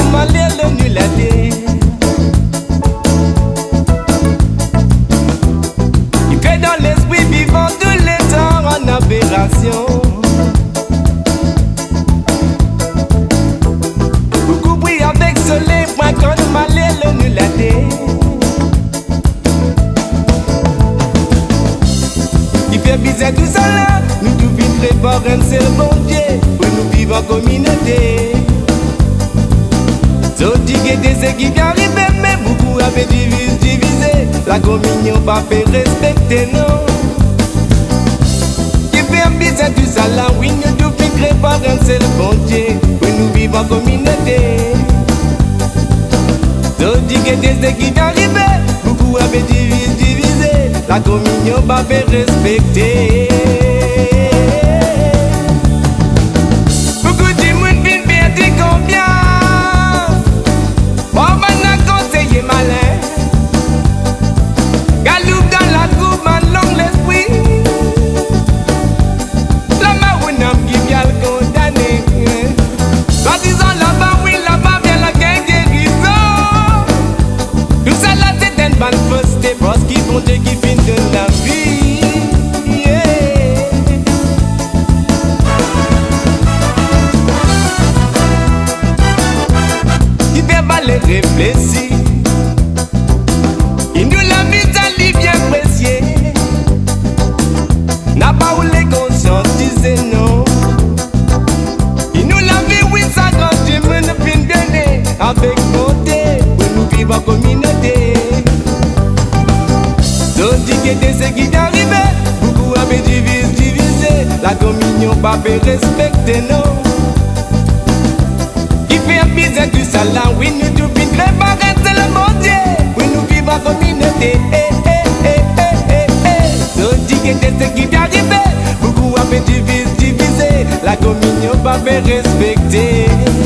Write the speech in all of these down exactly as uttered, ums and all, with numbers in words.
nous malais le nul à terre. Il fait dans l'esprit vivant tous les temps en aberration. Beaucoup brillent avec soleil, point quand nous malais le nul à terre. Il fait bizarre tout ça là, nous tout vite préparer un seul bon Dieu pour nous vivre en communauté. Zodi qui était qui vient arriver, mais beaucoup avaient divisé, divisé. La communion pas fait respecter, non. Qui fait un bizarre tout ça là, oui, nous tout vite préparer un seul bon Dieu pour nous vivre en communauté. Zodi qui était qui vient arriver, beaucoup avaient divisé, divisé. La communion pas fait respecter. Beaucoup de monde vient perdre confiance. Oh, maintenant conseiller malin. Galoupe dans la coupe, man long l'esprit. La marounam qui vient le condamner. Quand disant là-bas, oui, là-bas vient la guérison. Tout ça là, c'est une bonne fausse parce qu'ils font des qui finissent de la vie. Yeah. Qui fait mal réfléchir. Il nous l'a mis à lui bien précieux. N'a pas où les conscientiser, non. Il nous l'a mis, oui, ça quand tu me ne fin donner avec beauté pour nous vivre en communauté. Zodi qui était ce qui t'arrivait, beaucoup avaient divisé, divisé. La communion pas fait respecter, non. Qui fait un bizarre tout ça là, oui, nous tout vite préparer, c'est le bon Dieu. Oui, nous vivons en communauté. Eh, eh, eh, eh, eh, eh. Zodi qui était ce qui t'arrivait, beaucoup avaient divisé, divisé. La communion pas fait respecter.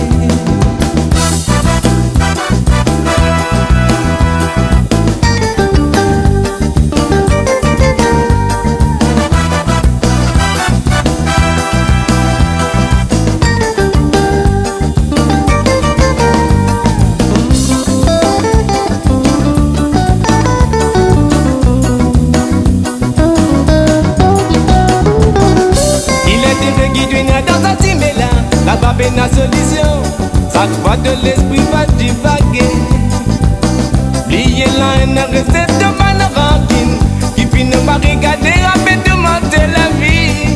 Dans un timé-là, là-bas ben la solution. Chaque fois de l'esprit va divaguer. Oubliez là une recette de bonne rancune qui finit par regarder avec demander la vie.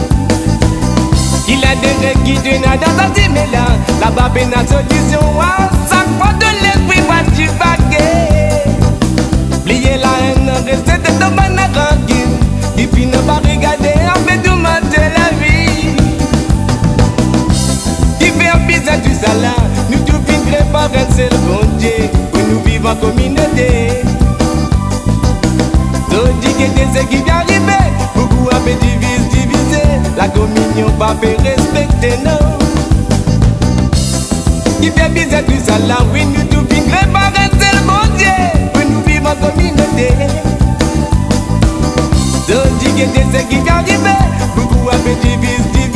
Il a des règles qui donnent dans un timé-là, là-bas ben la solution. Chaque fois de l'esprit va divaguer. Oubliez là une recette de bonne rancune qui finit par regarder avec demander la vie. Tout ça là, nous tout vite préparer c'est le bon Dieu pour nous vivre en communauté. Zodi qui était ce qui vient arriver, beaucoup avaient divisé, divisé. La communion pas fait respecter, non. Qui fait bizarre tout ça là, oui, nous tout vite préparer c'est le bon Dieu pour nous vivre en communauté. Zodi qui était ce qui vient arriver, beaucoup avaient divisé, divisé.